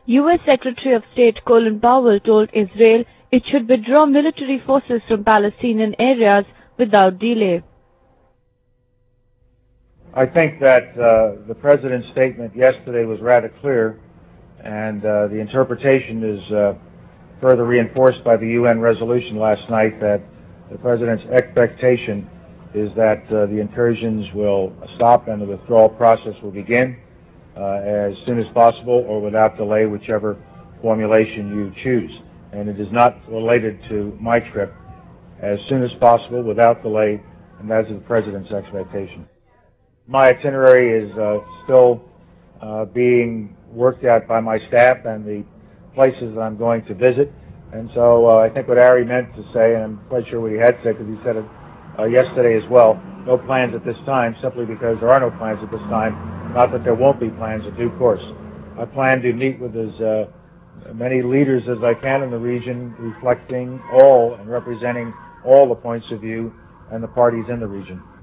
U.S. Secretary of State Colin Powell told Israel it should withdraw military forces from Palestinian areas without delay. I think that the President's statement yesterday was rather clear, and the interpretation is further reinforced by the UN resolution last night that the President's expectation is that the incursions will stop and the withdrawal process will begin as soon as possible or without delay, whichever formulation you choose. And it is not related to my trip. As soon as possible, without delay, and that is the President's expectation. My itinerary is still being worked out by my staff and the places that I'm going to visit. And so I think what Ari meant to say, and I'm quite sure what he had said because he said it yesterday as well, no plans at this time, simply because there are no plans at this time, not that there won't be plans in due course. I plan to meet with as many leaders as I can in the region, reflecting all and representing all the points of view and the parties in the region.